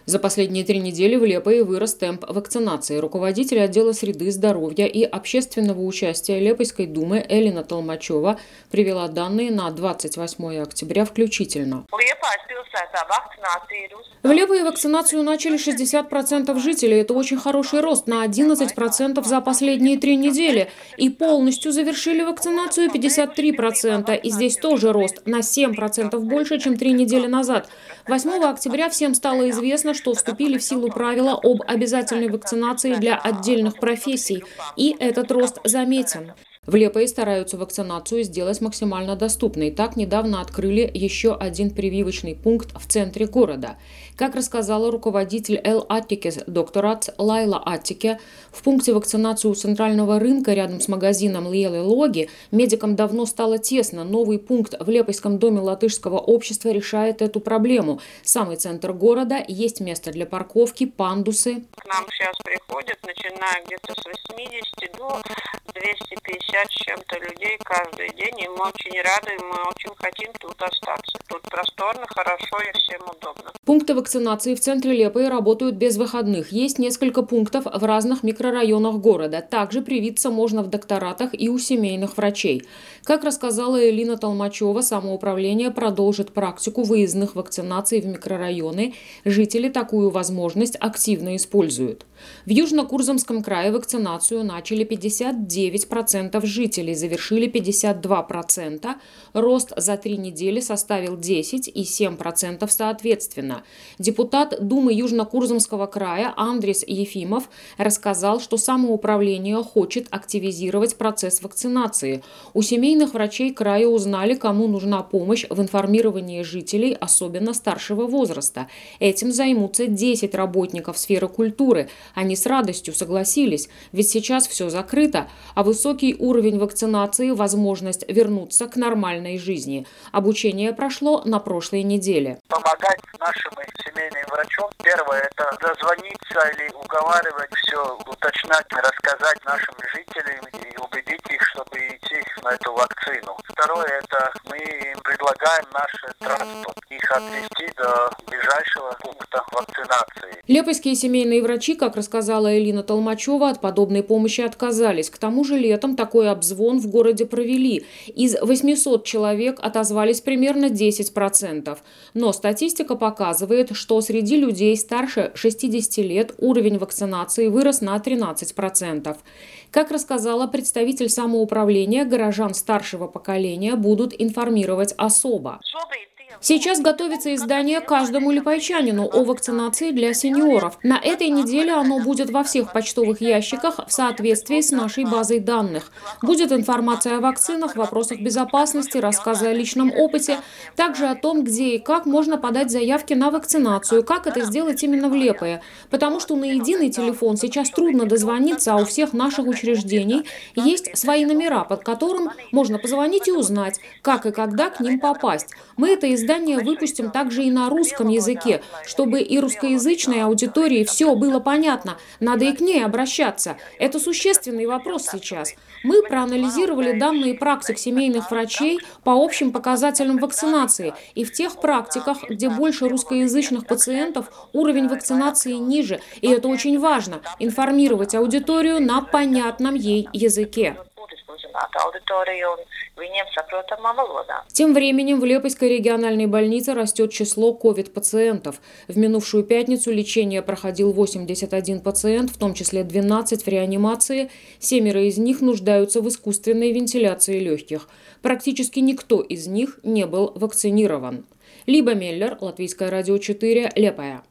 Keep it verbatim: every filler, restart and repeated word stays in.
За последние три недели в Лепое вырос темп вакцинации. Руководитель отдела среды, здоровья и общественного участия Лепойской думы Элина Толмачева привела данные на двадцать восьмое октября включительно. В Лепое вакцинацию начали шестьдесят процентов жителей. Это очень хороший рост на одиннадцать процентов за последние три недели. И полностью завершили вакцинацию пятьдесят три процента. И здесь тоже рост на семь процентов больше, чем три недели назад. восьмого октября всем стало известно, что вступили в силу правила об обязательной вакцинации для отдельных профессий. И этот рост заметен. В Лепое стараются вакцинацию сделать максимально доступной. Так, недавно открыли еще один прививочный пункт в центре города. Как рассказала руководитель Эл Аттикес докторат Лайла Аттике, в пункте вакцинации у центрального рынка рядом с магазином Льелы Логи медикам давно стало тесно. Новый пункт в Лепойском доме латышского общества решает эту проблему. Самый центр города, есть место для парковки, пандусы. К нам сейчас приходят, начиная где-то с восьмидесяти до двухсот пятидесяти с чем-то людей каждый день, и мы очень рады, и мы очень хотим тут остаться. Тут просторно, хорошо и всем удобно. Пункты вакцинации в центре Лепое работают без выходных. Есть несколько пунктов в разных микрорайонах города. Также привиться можно в докторатах и у семейных врачей. Как рассказала Элина Толмачева, самоуправление продолжит практику выездных вакцинаций в микрорайоны. Жители такую возможность активно используют. В Южно-Курзамском крае вакцинацию начали пятьдесят девять процентов жителей, завершили пятьдесят два процента. Рост за три недели составил десять и семь процентов соответственно. Депутат Думы Южно-Курзамского края Андрис Ефимов рассказал, что самоуправление хочет активизировать процесс вакцинации. У семейных врачей края узнали, кому нужна помощь в информировании жителей, особенно старшего возраста. Этим займутся десять работников сферы культуры. Они с радостью согласились, ведь сейчас все закрыто, а высокий уровень вакцинации – возможность вернуться к нормальной жизни. Обучение прошло на прошлой неделе. Помогать нашим семейным врачам. Первое – это дозвониться или уговаривать все, уточнять, рассказать нашим жителям и убедить их, чтобы идти на эту вакцину. Второе – это мы им предлагаем наш транспорт, их отвезти до ближайшего пункта вакцинации. Лепойские семейные врачи, как рассказала Элина Толмачева, от подобной помощи отказались. К тому же летом такой обзвон в городе провели. Из восьмисот человек отозвались примерно десять процентов. Но статистика показывает, что среди людей старше шестидесяти лет уровень вакцинации вырос на тринадцать процентов. Как рассказала представитель самоуправления, горожан старшего поколения будут информировать особо. Сейчас готовится издание каждому лепойчанину о вакцинации для сеньоров. На этой неделе оно будет во всех почтовых ящиках в соответствии с нашей базой данных. Будет информация о вакцинах, вопросах безопасности, рассказы о личном опыте, также о том, где и как можно подать заявки на вакцинацию, как это сделать именно в Лепое. Потому что на единый телефон сейчас трудно дозвониться, а у всех наших учреждений есть свои номера, под которым можно позвонить и узнать, как и когда к ним попасть. Мы это издание Издание выпустим также и на русском языке, чтобы и русскоязычной аудитории все было понятно. Надо и к ней обращаться. Это существенный вопрос сейчас. Мы проанализировали данные практик семейных врачей по общим показателям вакцинации. И в тех практиках, где больше русскоязычных пациентов, уровень вакцинации ниже. И это очень важно – информировать аудиторию на понятном ей языке. Тем временем в Лепойской региональной больнице растет число ковид-пациентов. В минувшую пятницу лечение проходил восемьдесят один пациент, в том числе двенадцать в реанимации. Семеро из них нуждаются в искусственной вентиляции легких. Практически никто из них не был вакцинирован. Либа Меллер, Латвийское радио четыре, Лепое.